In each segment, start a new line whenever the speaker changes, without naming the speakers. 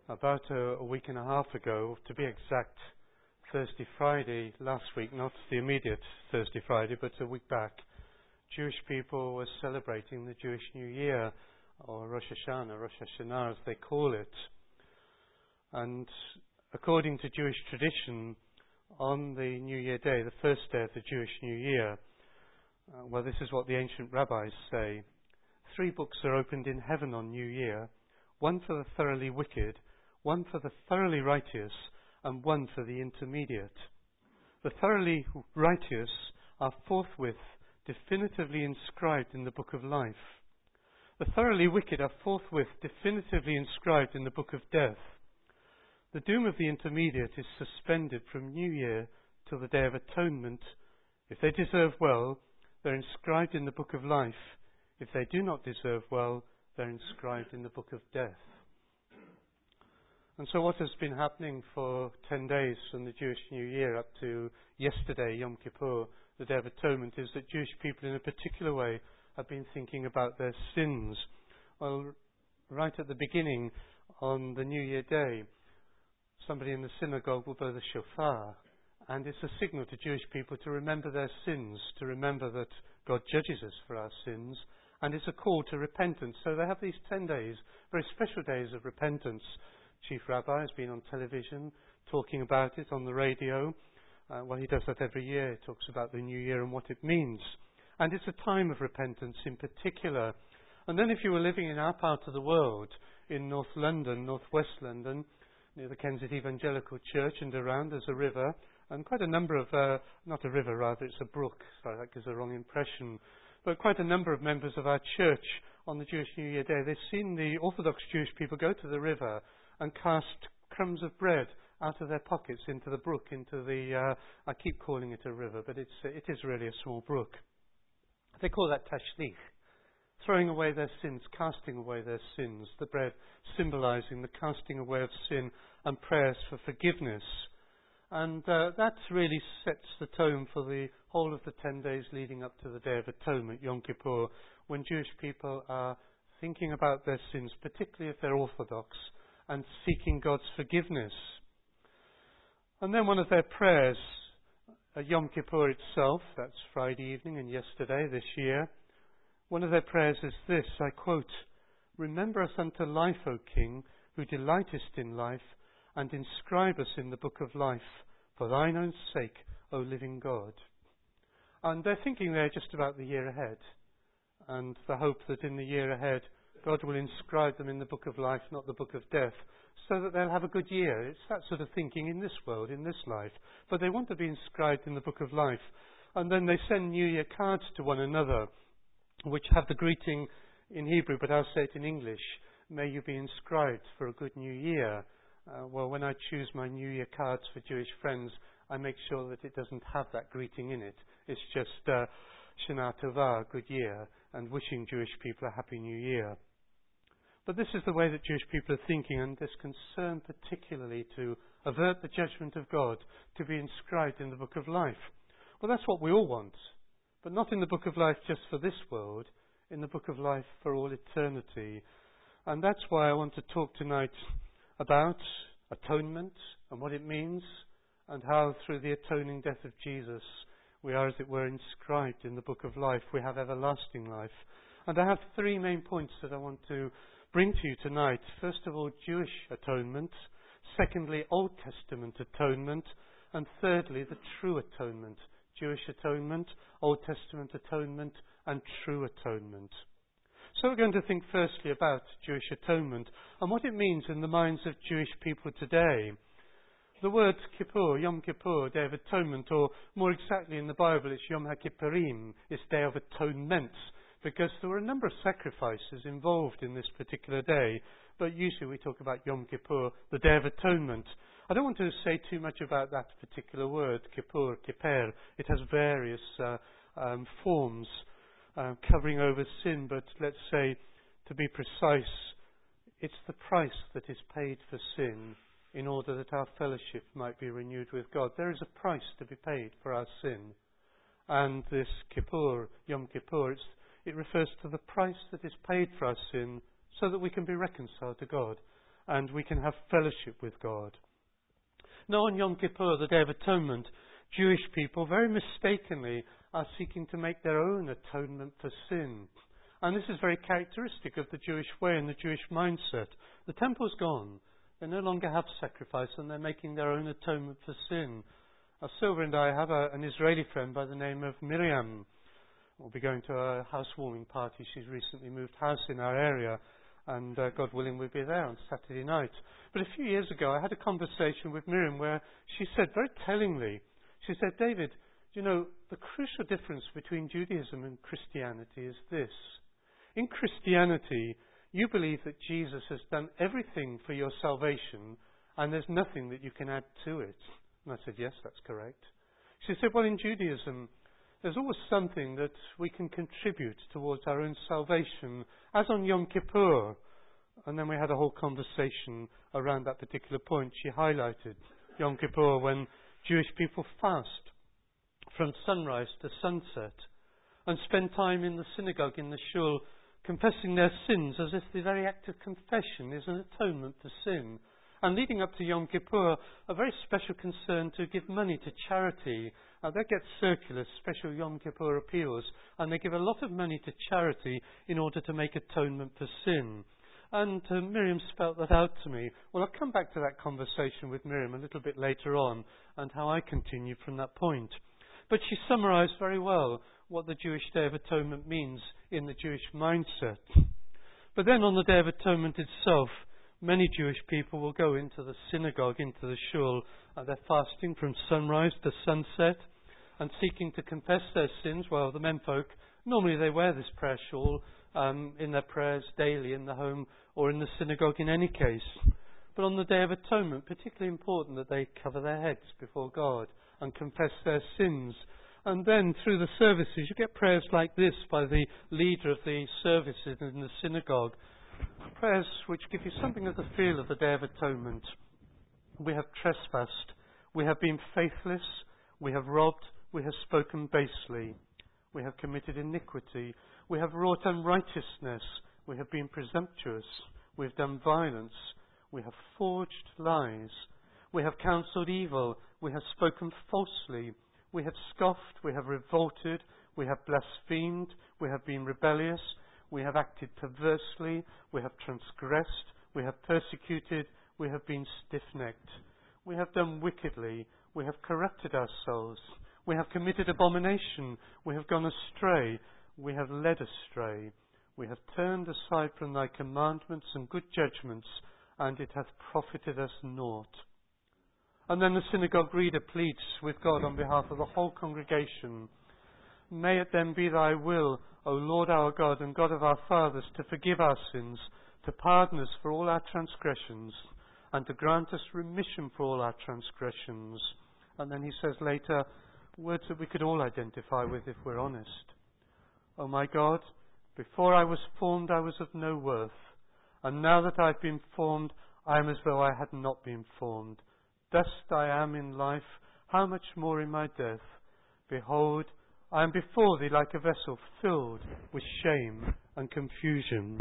About a week and a half ago, to be exact, Thursday, Friday, last week, not the immediate Thursday, Friday, but a week back, Jewish people were celebrating the Jewish New Year, or Rosh Hashanah as they call it. And according to Jewish tradition, on the New Year day, the first day of the Jewish New Year, this is what the ancient rabbis say. 3 books are opened in heaven on New Year, one for the thoroughly wicked, one for the thoroughly righteous, and one for the intermediate. The thoroughly righteous are forthwith definitively inscribed in the book of life. The thoroughly wicked are forthwith definitively inscribed in the book of death. The doom of the intermediate is suspended from New Year till the Day of Atonement. If they deserve well, they're inscribed in the book of life. If they do not deserve well, they're inscribed in the book of death. And so what has been happening for 10 days from the Jewish New Year up to yesterday, Yom Kippur, the Day of Atonement, is that Jewish people in a particular way have been thinking about their sins. Well, right at the beginning, on the New Year day, somebody in the synagogue will blow the shofar, and it's a signal to Jewish people to remember their sins, to remember that God judges us for our sins, and it's a call to repentance. So they have these 10 days, very special days of repentance. Chief Rabbi has been on television talking about it on the radio. He does that every year. He talks about the New Year and what it means. And it's a time of repentance in particular. And then if you were living in our part of the world, in North London, North West London, near the Kensington Evangelical Church and around, there's a river, and quite a number of, not a river rather, it's a brook, sorry, that gives a wrong impression, but quite a number of members of our church on the Jewish New Year day, they've seen the Orthodox Jewish people go to the river and cast crumbs of bread out of their pockets into the brook, into the, I keep calling it a river, but it is really a small brook. They call that tashlich, throwing away their sins, casting away their sins, the bread symbolizing the casting away of sin and prayers for forgiveness. And that really sets the tone for the whole of the 10 days leading up to the Day of Atonement, Yom Kippur, when Jewish people are thinking about their sins, particularly if they're Orthodox, and seeking God's forgiveness. And then one of their prayers, Yom Kippur itself, that's Friday evening and yesterday this year, one of their prayers is this, I quote, "Remember us unto life, O King, who delightest in life, and inscribe us in the book of life, for thine own sake, O living God." And they're thinking there just about the year ahead, and the hope that in the year ahead, God will inscribe them in the book of life, not the book of death, so that they'll have a good year. It's that sort of thinking in this world, in this life. But they want to be inscribed in the book of life. And then they send New Year cards to one another, which have the greeting in Hebrew, but I'll say it in English. May you be inscribed for a good new year. When I choose my New Year cards for Jewish friends, I make sure that it doesn't have that greeting in it. It's just Shana Tova, good year, and wishing Jewish people a happy new year. But this is the way that Jewish people are thinking, and this concern particularly to avert the judgment of God, to be inscribed in the book of life. Well, that's what we all want, but not in the book of life just for this world, in the book of life for all eternity. And that's why I want to talk tonight about atonement and what it means, and how through the atoning death of Jesus we are, as it were, inscribed in the book of life. We have everlasting life. And I have 3 main points that I want to bring to you tonight. First of all, Jewish atonement. Secondly, Old Testament atonement. And thirdly, the true atonement. Jewish atonement, Old Testament atonement, and true atonement. So we're going to think firstly about Jewish atonement and what it means in the minds of Jewish people today. The word Kippur, Yom Kippur, Day of Atonement, or more exactly in the Bible it's Yom HaKippurim, it's Day of Atonement, because there were a number of sacrifices involved in this particular day, but usually we talk about Yom Kippur, the Day of Atonement. I don't want to say too much about that particular word, Kippur, Kipper. It has various forms covering over sin, but let's say, to be precise, it's the price that is paid for sin in order that our fellowship might be renewed with God. There is a price to be paid for our sin. And this Kippur, Yom Kippur, it refers to the price that is paid for our sin so that we can be reconciled to God. and we can have fellowship with God. Now on Yom Kippur, the Day of Atonement, Jewish people very mistakenly are seeking to make their own atonement for sin. And this is very characteristic of the Jewish way and the Jewish mindset. The temple's gone. They no longer have sacrifice and they're making their own atonement for sin. Silver and I have an Israeli friend by the name of Miriam. We'll be going to a housewarming party. She's recently moved house in our area, and God willing we'll be there on Saturday night. But a few years ago I had a conversation with Miriam where she said very tellingly, she said, David, you know, the crucial difference between Judaism and Christianity is this. In Christianity, you believe that Jesus has done everything for your salvation and there's nothing that you can add to it. And I said, yes, that's correct. She said, well, in Judaism, there's always something that we can contribute towards our own salvation, as on Yom Kippur. And then we had a whole conversation around that particular point. She highlighted Yom Kippur when Jewish people fast from sunrise to sunset and spend time in the synagogue, in the shul, confessing their sins as if the very act of confession is an atonement for sin. And leading up to Yom Kippur, a very special concern to give money to charity. They get circulars, special Yom Kippur appeals, and they give a lot of money to charity in order to make atonement for sin. And Miriam spelt that out to me. Well, I'll come back to that conversation with Miriam a little bit later on and how I continue from that point. But she summarised very well what the Jewish Day of Atonement means in the Jewish mindset. But then on the Day of Atonement itself, many Jewish people will go into the synagogue, into the shul, they're fasting from sunrise to sunset and seeking to confess their sins. Well, the menfolk, normally they wear this prayer shawl in their prayers daily in the home or in the synagogue in any case. But on the Day of Atonement, particularly important that they cover their heads before God and confess their sins. And then through the services, you get prayers like this by the leader of the services in the synagogue. Prayers which give you something of the feel of the Day of Atonement. We have trespassed, we have been faithless, we have robbed, we have spoken basely, we have committed iniquity, we have wrought unrighteousness, we have been presumptuous, we have done violence, we have forged lies, we have counselled evil, we have spoken falsely, we have scoffed, we have revolted, we have blasphemed, we have been rebellious, we have acted perversely, we have transgressed, we have persecuted, we have been stiff-necked, we have done wickedly, we have corrupted ourselves, we have committed abomination, we have gone astray, we have led astray, we have turned aside from thy commandments and good judgments, and it hath profited us naught. And then the synagogue reader pleads with God on behalf of the whole congregation. May it then be thy will, O Lord our God and God of our fathers, to forgive our sins, to pardon us for all our transgressions, and to grant us remission for all our transgressions. And then he says later, words that we could all identify with if we're honest. O my God, before I was formed I was of no worth, and now that I've been formed I am as though I had not been formed. Dust I am in life, how much more in my death? Behold, I am before thee like a vessel filled with shame and confusion.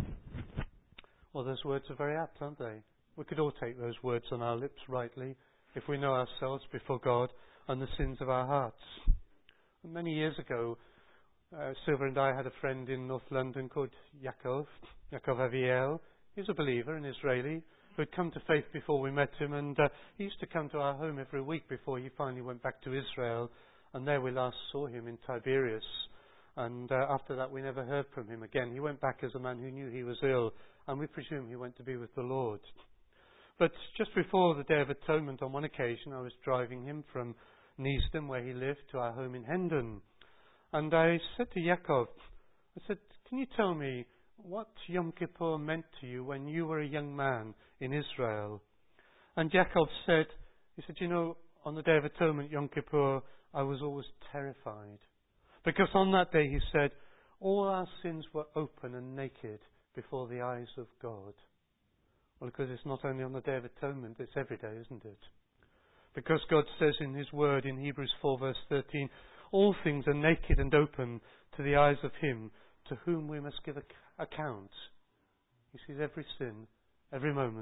Well, those words are very apt, aren't they? We could all take those words on our lips rightly if we know ourselves before God and the sins of our hearts. And many years ago, Silver and I had a friend in North London called Yaakov Aviel. He's a believer, an Israeli, who had come to faith before we met him, and he used to come to our home every week before he finally went back to Israel. And there we last saw him in Tiberias. And after that we never heard from him again. He went back as a man who knew he was ill, and we presume he went to be with the Lord. But just before the Day of Atonement, on one occasion, I was driving him from Neasden, where he lived, to our home in Hendon. And I said to Yaakov, I said, can you tell me what Yom Kippur meant to you when you were a young man in Israel? And Yaakov said, he said, you know, on the Day of Atonement, Yom Kippur, I was always terrified. Because on that day, he said, all our sins were open and naked before the eyes of God. Well, because it's not only on the Day of Atonement, it's every day, isn't it? Because God says in His Word in Hebrews 4 verse 13, all things are naked and open to the eyes of Him to whom we must give account. He sees every sin, every moment,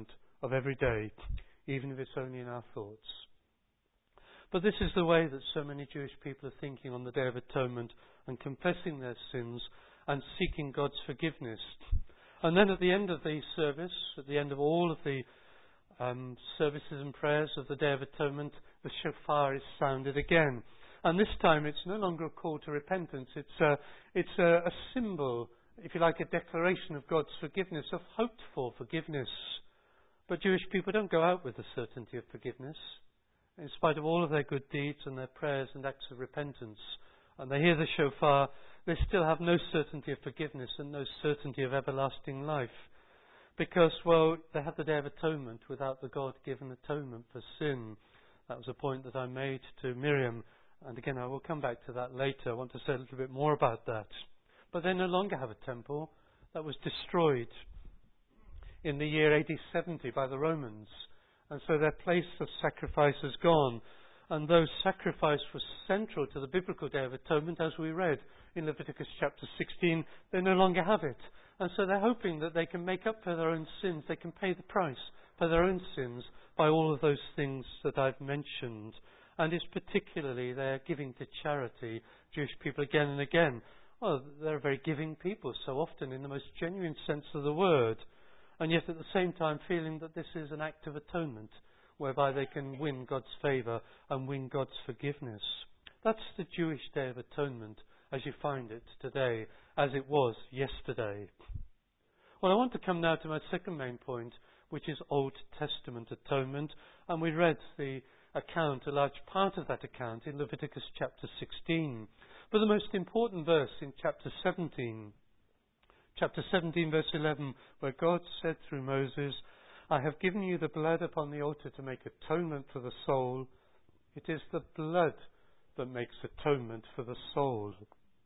of every day, even if it's only in our thoughts. But this is the way that so many Jewish people are thinking on the Day of Atonement and confessing their sins and seeking God's forgiveness. And then at the end of the service, at the end of all of the services and prayers of the Day of Atonement, the shofar is sounded again. And this time it's no longer a call to repentance. It's a symbol, if you like, a declaration of God's forgiveness, of hoped for forgiveness. But Jewish people don't go out with the certainty of forgiveness. In spite of all of their good deeds and their prayers and acts of repentance, and they hear the shofar, they still have no certainty of forgiveness and no certainty of everlasting life. Because, well, they have the Day of Atonement without the God-given atonement for sin. That was a point that I made to Miriam, and again I will come back to that later. I want to say a little bit more about that. But they no longer have a temple that was destroyed in the year AD 70 by the Romans. And so their place of sacrifice is gone. And though sacrifice was central to the biblical Day of Atonement, as we read in Leviticus chapter 16, they no longer have it. And so they're hoping that they can make up for their own sins. They can pay the price for their own sins by all of those things that I've mentioned. And it's particularly they're giving to charity, Jewish people again and again. Well, they're a very giving people, so often in the most genuine sense of the word. And yet at the same time feeling that this is an act of atonement, whereby they can win God's favour and win God's forgiveness. That's the Jewish Day of Atonement as you find it today, as it was yesterday. Well, I want to come now to my second main point, which is Old Testament atonement. And we read the account, a large part of that account, in Leviticus chapter 16. But the most important verse in chapter 17, verse 11, where God said through Moses, I have given you the blood upon the altar to make atonement for the soul. It is the blood that makes atonement for the soul.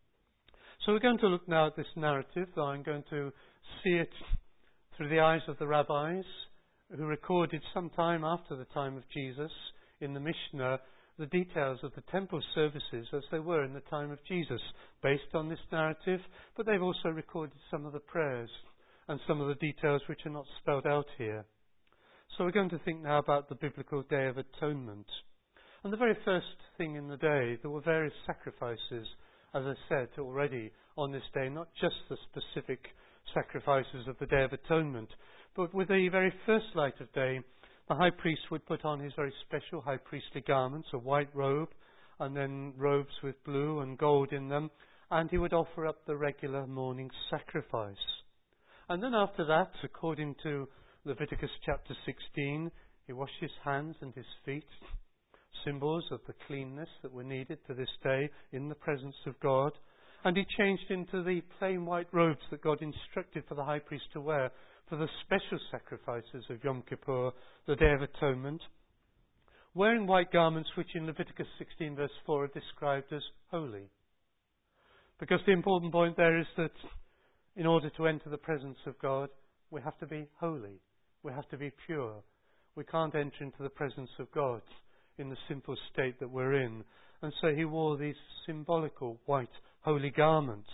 So we're going to look now at this narrative. I'm going to see it through the eyes of the rabbis who recorded some time after the time of Jesus in the Mishnah the details of the temple services as they were in the time of Jesus, based on this narrative, but they've also recorded some of the prayers and some of the details which are not spelled out here. So we're going to think now about the biblical Day of Atonement. And the very first thing in the day, there were various sacrifices, as I said already, on this day, not just the specific sacrifices of the Day of Atonement, but with the very first light of day, the high priest would put on his very special high priestly garments, a white robe, and then robes with blue and gold in them, and he would offer up the regular morning sacrifice. And then after that, according to Leviticus chapter 16, he washed his hands and his feet, symbols of the cleanness that were needed to this day in the presence of God, and he changed into the plain white robes that God instructed for the high priest to wear for the special sacrifices of Yom Kippur, the Day of Atonement, wearing white garments which in Leviticus 16 verse 4 are described as holy. Because the important point there is that in order to enter the presence of God, we have to be holy. We have to be pure. We can't enter into the presence of God in the simple state that we're in. And so he wore these symbolical white holy garments.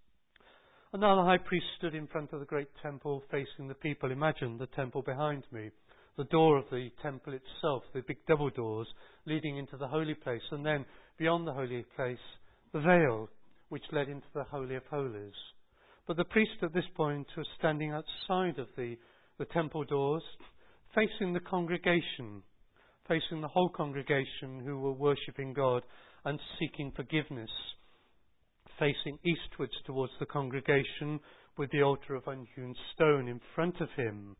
And now the high priest stood in front of the great temple facing the people. Imagine the temple behind me. The door of the temple itself, the big double doors leading into the holy place. And then beyond the holy place, the veil which led into the Holy of Holies. But the priest at this point was standing outside of the temple doors, facing the congregation, facing the whole congregation who were worshipping God and seeking forgiveness, facing eastwards towards the congregation with the altar of unhewn stone in front of him.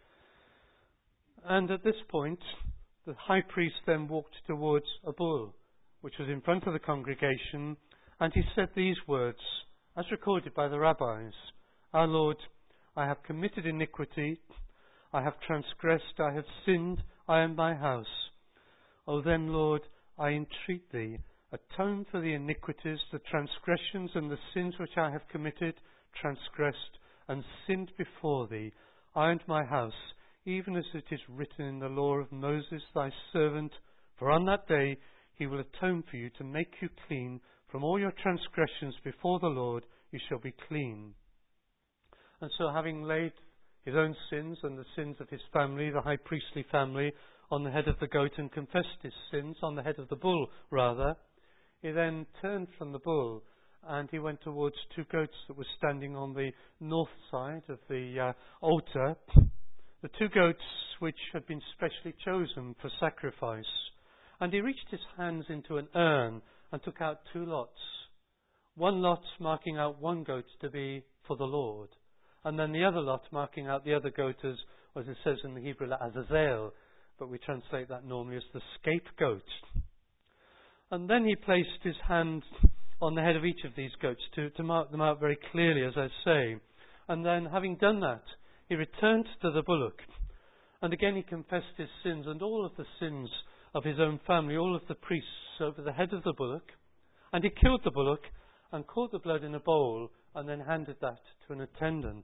And at this point, the high priest then walked towards a bull, which was in front of the congregation, and he said these words, as recorded by the rabbis, Our Lord, I have committed iniquity, I have transgressed, I have sinned, I and my house. O then, Lord, I entreat thee, atone for the iniquities, the transgressions and the sins which I have committed, transgressed, and sinned before thee, I and my house, even as it is written in the law of Moses thy servant, for on that day he will atone for you to make you clean. From all your transgressions before the Lord you shall be clean. And so having laid his own sins and the sins of his family, the high priestly family, on the head of the goat and confessed his sins, on the head of the bull rather. He then turned from the bull and he went towards two goats that were standing on the north side of the altar. The two goats which had been specially chosen for sacrifice. And he reached his hands into an urn and took out two lots. One lot marking out one goat to be for the Lord, and then the other lot marking out the other goat as it says in the Hebrew, Azazel, but we translate that normally as the scapegoat. And then he placed his hand on the head of each of these goats to mark them out very clearly, as I say. And then, having done that, he returned to the bullock, and again he confessed his sins and all of the sins of his own family, all of the priests, over the head of the bullock. And he killed the bullock and caught the blood in a bowl and then handed that to an attendant.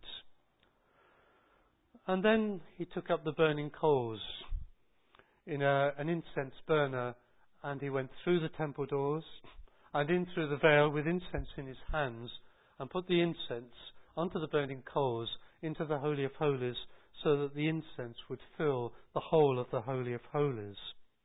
And then he took up the burning coals in an incense burner, and he went through the temple doors and in through the veil with incense in his hands, and put the incense onto the burning coals into the Holy of Holies, so that the incense would fill the whole of the Holy of Holies.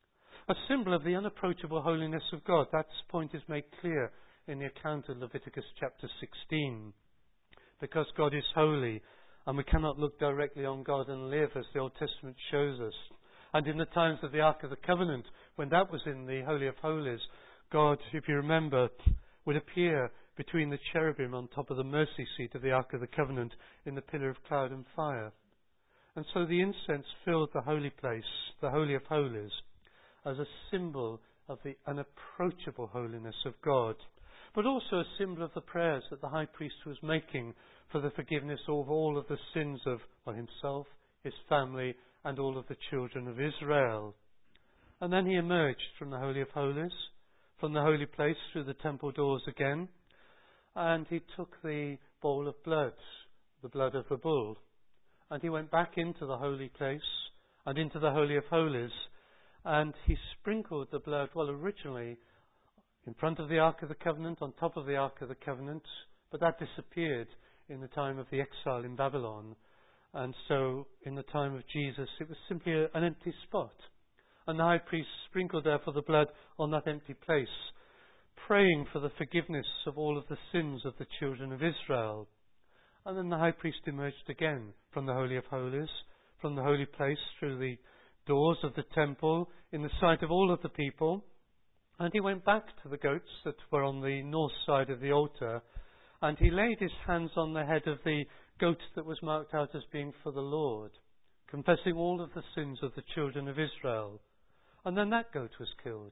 A symbol of the unapproachable holiness of God. That point is made clear in the account of Leviticus chapter 16. Because God is holy, and we cannot look directly on God and live, as the Old Testament shows us. And in the times of the Ark of the Covenant, when that was in the Holy of Holies, God, if you remember, would appear between the cherubim on top of the mercy seat of the Ark of the Covenant in the pillar of cloud and fire. And so the incense filled the holy place, the Holy of Holies, as a symbol of the unapproachable holiness of God, but also a symbol of the prayers that the high priest was making for the forgiveness of all of the sins of himself, his family, and all of the children of Israel. And then he emerged from the Holy of Holies, from the holy place through the temple doors again, and he took the bowl of blood, the blood of the bull, and he went back into the holy place and into the Holy of Holies, and he sprinkled the blood, originally in front of the Ark of the Covenant, on top of the Ark of the Covenant, but that disappeared in the time of the exile in Babylon. And so in the time of Jesus, it was simply an empty spot. And the high priest sprinkled therefore the blood on that empty place, praying for the forgiveness of all of the sins of the children of Israel. And then the high priest emerged again from the Holy of Holies, from the holy place through the doors of the temple in the sight of all of the people, and he went back to the goats that were on the north side of the altar, and he laid his hands on the head of the goat that was marked out as being for the Lord, confessing all of the sins of the children of Israel. And then that goat was killed,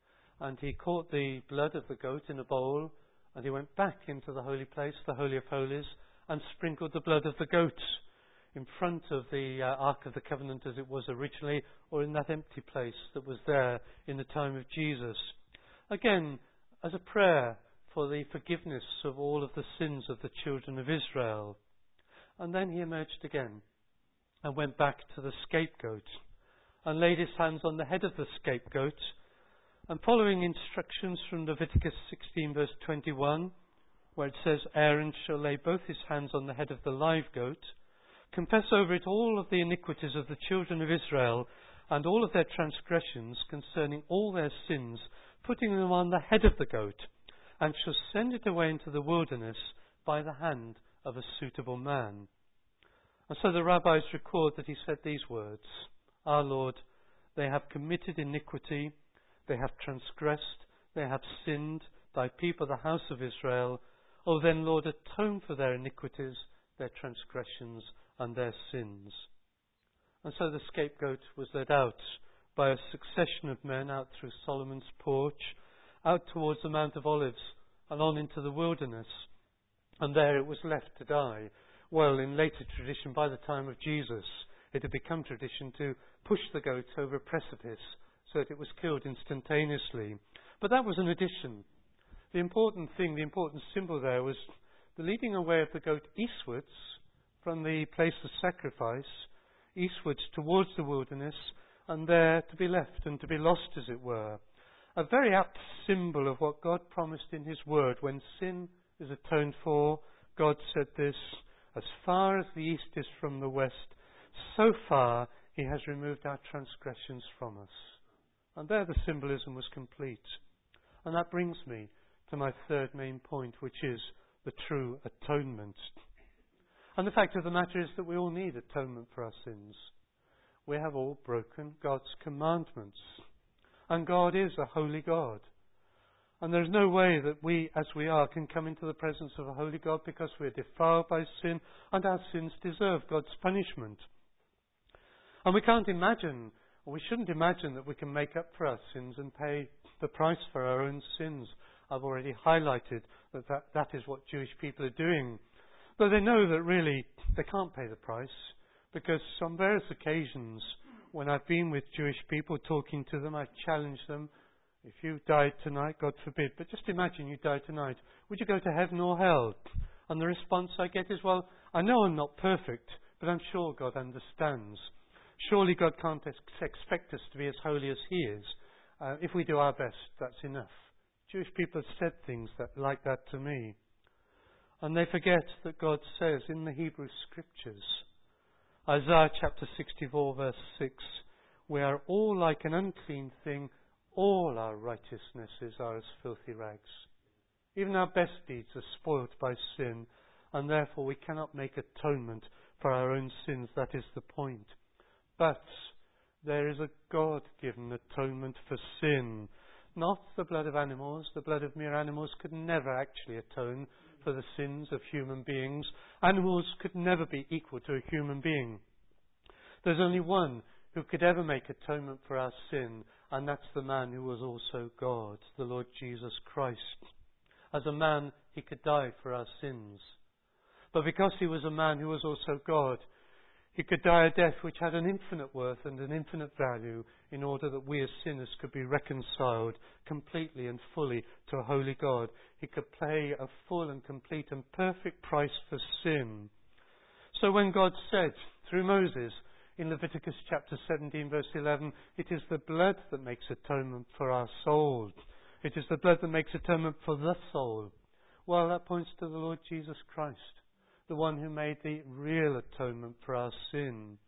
and he caught the blood of the goat in a bowl, and he went back into the holy place, the Holy of Holies, and sprinkled the blood of the goat in front of the Ark of the Covenant as it was originally, or in that empty place that was there in the time of Jesus. Again, as a prayer for the forgiveness of all of the sins of the children of Israel. And then he emerged again and went back to the scapegoat and laid his hands on the head of the scapegoat, and following instructions from Leviticus 16 verse 21, where it says, Aaron shall lay both his hands on the head of the live goat, confess over it all of the iniquities of the children of Israel and all of their transgressions concerning all their sins, putting them on the head of the goat, and shall send it away into the wilderness by the hand of a suitable man. And so the rabbis record that he said these words, Our Lord, they have committed iniquity, they have transgressed, they have sinned, thy people, the house of Israel. O then, Lord, atone for their iniquities, their transgressions, and their sins. And so the scapegoat was led out by a succession of men out through Solomon's porch, out towards the Mount of Olives, and on into the wilderness. And there it was left to die. Well, in later tradition, by the time of Jesus, it had become tradition to push the goat over a precipice so that it was killed instantaneously. But that was an addition. The important thing, the important symbol there was the leading away of the goat eastwards from the place of sacrifice, eastwards towards the wilderness, and there to be left and to be lost, as it were. A very apt symbol of what God promised in His Word. When sin is atoned for, God said this, as far as the east is from the west, so far he has removed our transgressions from us. And there the symbolism was complete. And that brings me to my third main point, which is the true atonement. And the fact of the matter is that we all need atonement for our sins. We have all broken God's commandments. And God is a holy God. And there's no way that we, as we are, can come into the presence of a holy God because we're defiled by sin and our sins deserve God's punishment. And we can't imagine, or we shouldn't imagine, that we can make up for our sins and pay the price for our own sins. I've already highlighted that is what Jewish people are doing. But they know that really they can't pay the price, because on various occasions when I've been with Jewish people talking to them, I've challenged them. If you died tonight, God forbid, but just imagine you died tonight, would you go to heaven or hell? And the response I get is, well, I know I'm not perfect, but I'm sure God understands. Surely God can't expect us to be as holy as He is. If we do our best, that's enough. Jewish people have said things like that to me. And they forget that God says in the Hebrew Scriptures, Isaiah chapter 64 verse 6, we are all like an unclean thing, all our righteousnesses are as filthy rags. Even our best deeds are spoilt by sin, and therefore we cannot make atonement for our own sins. That is the point. But there is a God-given atonement for sin. Not the blood of animals. The blood of mere animals could never actually atone for the sins of human beings. Animals could never be equal to a human being. There's only one who could ever make atonement for our sin, and that's the man who was also God, the Lord Jesus Christ. As a man, He could die for our sins. But because He was a man who was also God, He could die a death which had an infinite worth and an infinite value, in order that we as sinners could be reconciled completely and fully to a holy God. He could pay a full and complete and perfect price for sin. So when God said through Moses in Leviticus chapter 17 verse 11, it is the blood that makes atonement for our soul. It is the blood that makes atonement for the soul. Well, that points to the Lord Jesus Christ, the one who made the real atonement for our sin.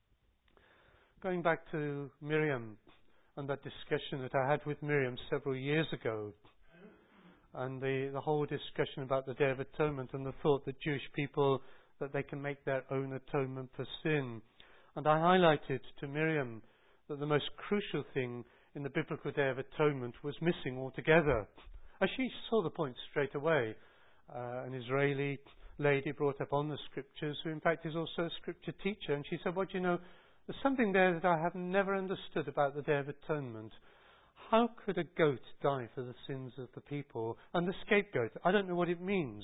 Going back to Miriam and that discussion that I had with Miriam several years ago, and the whole discussion about the Day of Atonement and the thought that Jewish people, that they can make their own atonement for sin. And I highlighted to Miriam that the most crucial thing in the biblical Day of Atonement was missing altogether. And she saw the point straight away. An Israeli lady brought up on the Scriptures, who in fact is also a Scripture teacher, and she said, well, do you know, there's something there that I have never understood about the Day of Atonement. How could a goat die for the sins of the people? And the scapegoat, I don't know what it means.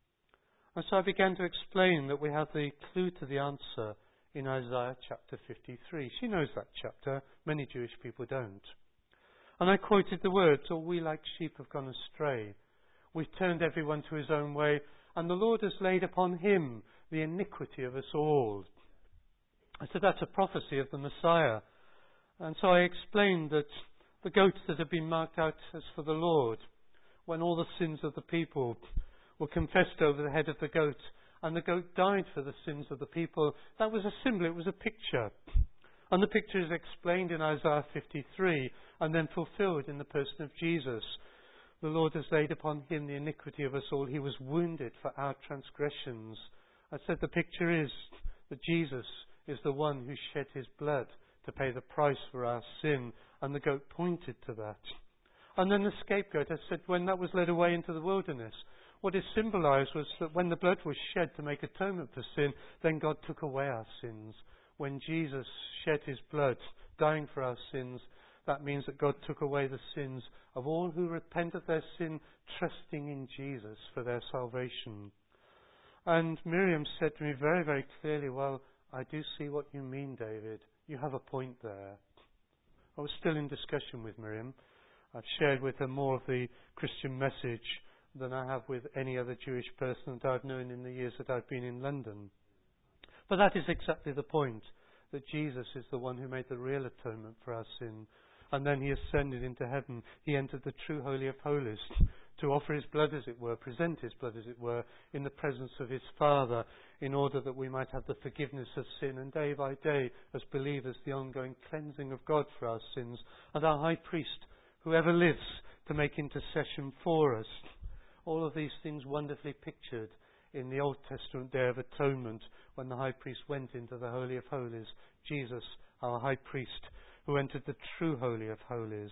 And so I began to explain that we have the clue to the answer in Isaiah chapter 53. She knows that chapter. Many Jewish people don't. And I quoted the words, "All we like sheep have gone astray. We've turned everyone to his own way, and the Lord has laid upon him the iniquity of us all." I said that's a prophecy of the Messiah. And so I explained that the goats that had been marked out as for the Lord, when all the sins of the people were confessed over the head of the goat, and the goat died for the sins of the people, that was a symbol, it was a picture. And the picture is explained in Isaiah 53 and then fulfilled in the person of Jesus. The Lord has laid upon him the iniquity of us all. He was wounded for our transgressions. I said the picture is that Jesus is the one who shed his blood to pay the price for our sin, and the goat pointed to that. And then the scapegoat, I said, when that was led away into the wilderness, what is symbolized was that when the blood was shed to make atonement for sin, then God took away our sins. When Jesus shed his blood, dying for our sins, that means that God took away the sins of all who repent of their sin, trusting in Jesus for their salvation. And Miriam said to me very, very clearly, well, I do see what you mean, David. You have a point there. I was still in discussion with Miriam. I've shared with her more of the Christian message than I have with any other Jewish person that I've known in the years that I've been in London. But that is exactly the point, that Jesus is the one who made the real atonement for our sin. And then he ascended into heaven. He entered the true Holy of Holies to offer his blood, as it were, present his blood, as it were, in the presence of his Father, in order that we might have the forgiveness of sin, and day by day, as believers, the ongoing cleansing of God for our sins, and our high priest, who ever lives to make intercession for us. All of these things wonderfully pictured in the Old Testament Day of Atonement, when the high priest went into the Holy of Holies, Jesus, our high priest, who entered the true Holy of Holies.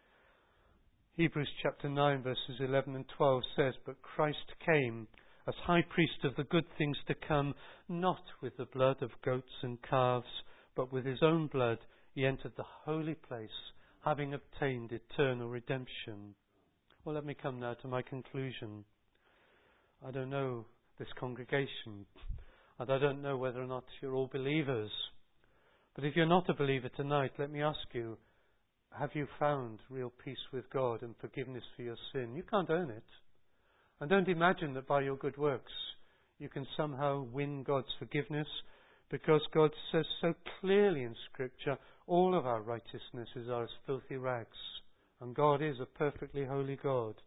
Hebrews chapter 9 verses 11 and 12 says, "But Christ came as high priest of the good things to come, not with the blood of goats and calves, but with his own blood he entered the holy place, having obtained eternal redemption." Well, let me come now to my conclusion. I don't know this congregation, and I don't know whether or not you're all believers. But if you're not a believer tonight, let me ask you, have you found real peace with God and forgiveness for your sin? You can't earn it. And don't imagine that by your good works you can somehow win God's forgiveness, because God says so clearly in Scripture, all of our righteousnesses are as filthy rags, and God is a perfectly holy God.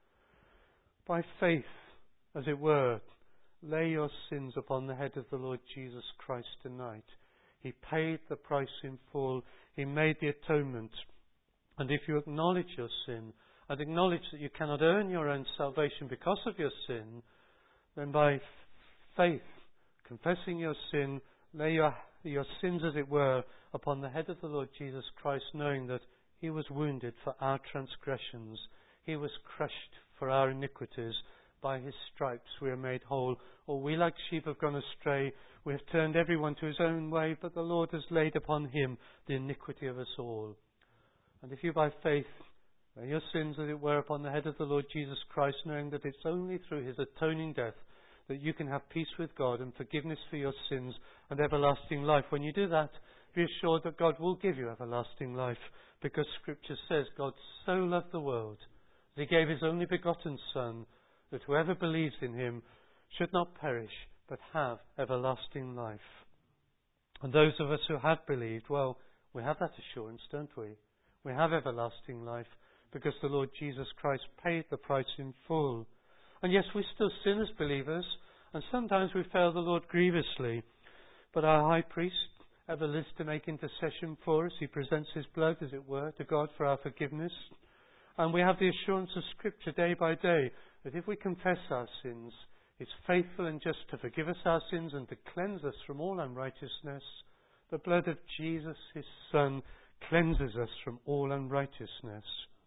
By faith, as it were, lay your sins upon the head of the Lord Jesus Christ tonight. He paid the price in full. He made the atonement. And if you acknowledge your sin and acknowledge that you cannot earn your own salvation because of your sin, then by faith, confessing your sin, lay your sins, as it were, upon the head of the Lord Jesus Christ, knowing that he was wounded for our transgressions. He was crushed for our iniquities. By his stripes we are made whole. Or we like sheep have gone astray. We have turned everyone to his own way, but the Lord has laid upon him the iniquity of us all. And if you by faith lay your sins, as it were, upon the head of the Lord Jesus Christ, knowing that it's only through his atoning death that you can have peace with God and forgiveness for your sins and everlasting life. When you do that, be assured that God will give you everlasting life, because Scripture says God so loved the world that he gave his only begotten Son, that whoever believes in him should not perish, but have everlasting life. And those of us who have believed, well, we have that assurance, don't we? We have everlasting life, because the Lord Jesus Christ paid the price in full. And yes, we still sin as believers, and sometimes we fail the Lord grievously. But our high priest ever lives to make intercession for us. He presents his blood, as it were, to God for our forgiveness. And we have the assurance of Scripture day by day that if we confess our sins, it's faithful and just to forgive us our sins and to cleanse us from all unrighteousness. The blood of Jesus, his Son, cleanses us from all unrighteousness.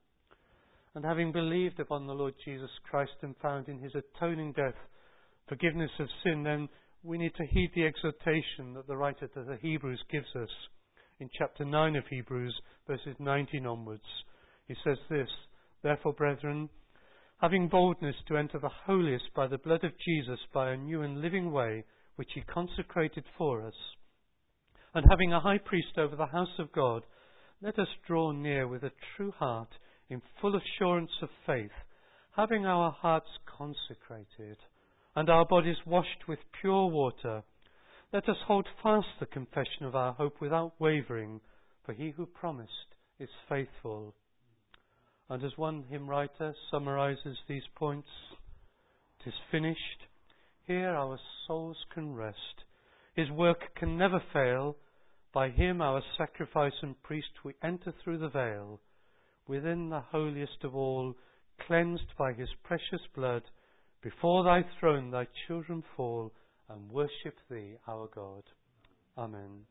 And having believed upon the Lord Jesus Christ and found in his atoning death forgiveness of sin, then we need to heed the exhortation that the writer to the Hebrews gives us in chapter 9 of Hebrews, verses 19 onwards. He says this, "Therefore, brethren, having boldness to enter the holiest by the blood of Jesus, by a new and living way, which he consecrated for us, and having a high priest over the house of God, let us draw near with a true heart, in full assurance of faith, having our hearts consecrated, and our bodies washed with pure water. Let us hold fast the confession of our hope without wavering, for he who promised is faithful." And as one hymn writer summarizes these points, "'Tis finished, here our souls can rest. His work can never fail. By him, our sacrifice and priest, we enter through the veil. Within the holiest of all, cleansed by his precious blood, before thy throne thy children fall and worship thee, our God." Amen.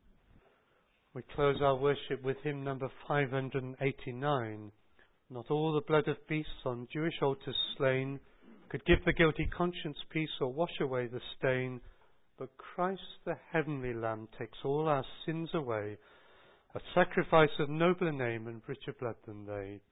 We close our worship with hymn number 589. "Not all the blood of beasts on Jewish altars slain could give the guilty conscience peace or wash away the stain, but Christ the heavenly Lamb takes all our sins away, a sacrifice of nobler name and richer blood than they."